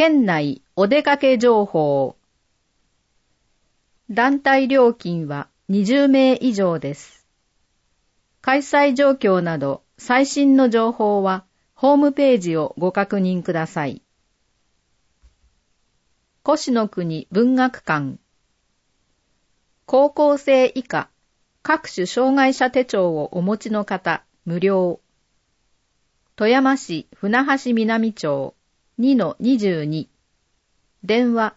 県内お出かけ情報。団体料金は20名以上です。開催状況など最新の情報はホームページをご確認ください。越の国文学館。高校生以下各種障害者手帳をお持ちの方無料。富山市船橋南町 2-22 電話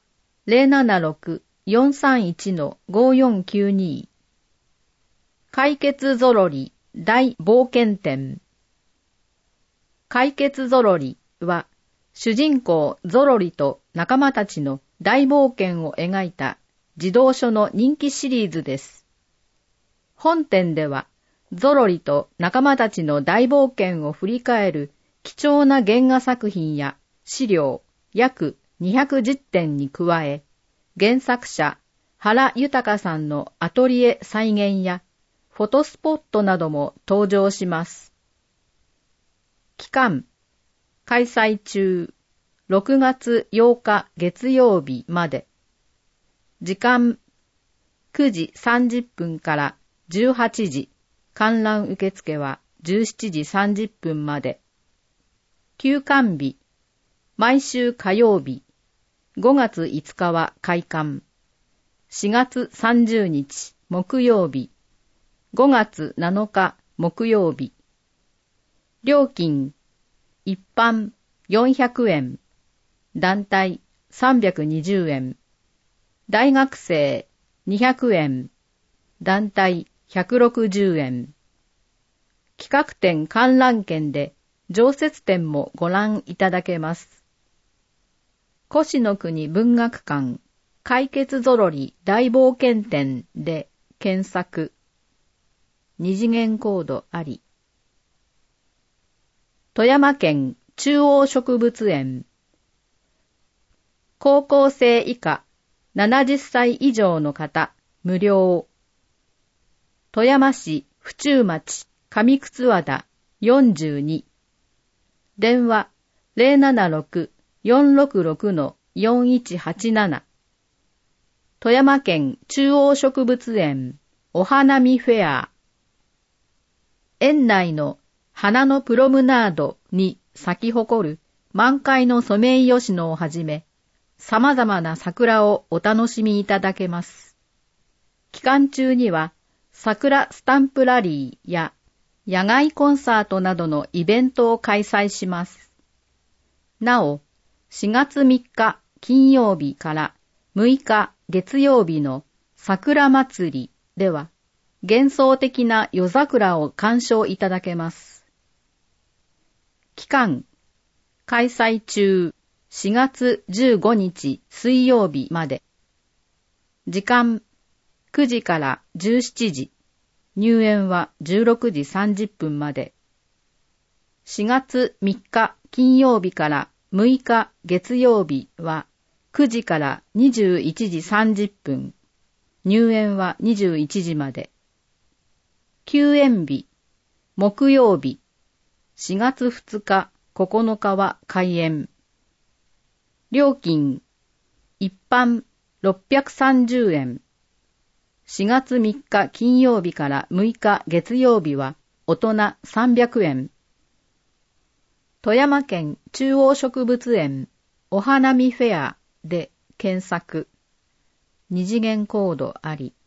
076-431-5492 解決ぞろり大冒険展。解決ぞろりは主人公ゾロリと仲間たちの大冒険を描いた児童書の人気シリーズです。本展ではゾロリと仲間たちの大冒険を振り返る貴重な原画作品や資料約210点に加え、原作者原豊さんのアトリエ再現やフォトスポットなども登場します。期間、開催中、6月8日月曜日まで。時間、9時30分から18時。観覧受付は17時30分まで。休館日、毎週火曜日。5月5日は開館。4月30日木曜日。5月7日木曜日。料金、一般400円。団体320円。大学生200円。団体160円。企画展観覧券で常設展もご覧いただけます。越の国文学館解決ぞろり大冒険展で検索。二次元コードあり。富山県中央植物園。高校生以下70歳以上の方無料。富山市府中町上靴和田42電話 076-466-4187 富山県中央植物園お花見フェア。園内の花のプロムナードに咲き誇る満開のソメイヨシノをはじめ様々な桜をお楽しみいただけます。期間中には桜スタンプラリーや野外コンサートなどのイベントを開催します。なお、4月3日金曜日から6日月曜日の桜祭りでは幻想的な夜桜を鑑賞いただけます。期間、開催中4月15日水曜日まで。時間、9時から17時。入園は16時30分まで。4月3日金曜日から6日月曜日は9時から21時30分。入園は21時まで。休園日、木曜日、4月2日、9日は開園。料金、一般630円。4月3日金曜日から6日月曜日は大人300円。富山県中央植物園お花見フェアで検索。二次元コードあり。